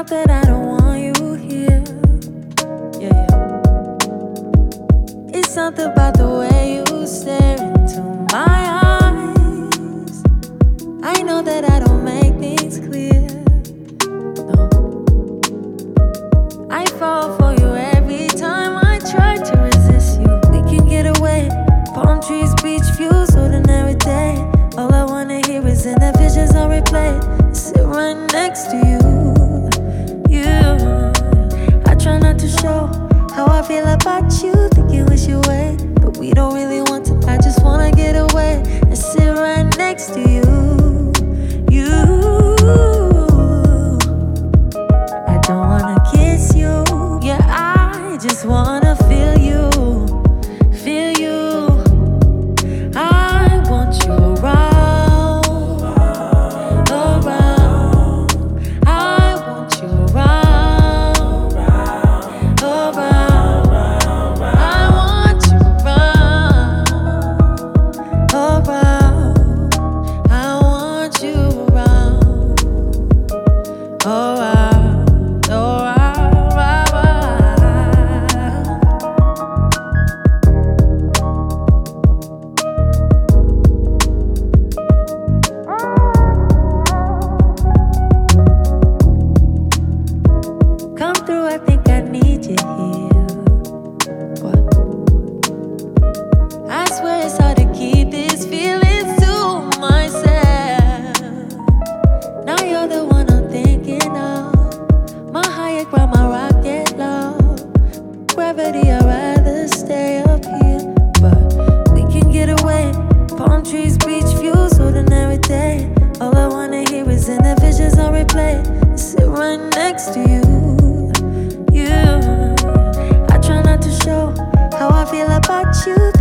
that I don't want you here. Yeah, yeah. It's something about the way you stare into my eyes. I know that I don't make things clear. No. I fall for you every time I try to resist you. We can get away. Palm trees, beach views, ordinary day. All I wanna hear is in the visions on replay. Sit right next to you. I try not to show how I feel about you. Think you wish you away, but we don't really want to. I just wanna get away and sit right next to you. I don't wanna kiss you. Yeah, I just wanna feel you. Feel you. I want you around, around. I want you around, around. I want you around, around. I want you around, around. Come through, I think I need you here. What? I swear it's hard to keep these feelings to myself. Now you're the one I'm thinking of. My higher ground, my rocket love. Gravity, I'd rather stay up here, but we can get away. Palm trees, beach views, ordinary day. All I wanna hear is in the visions on replay. Sit right next to you. I try not to show how I feel about you.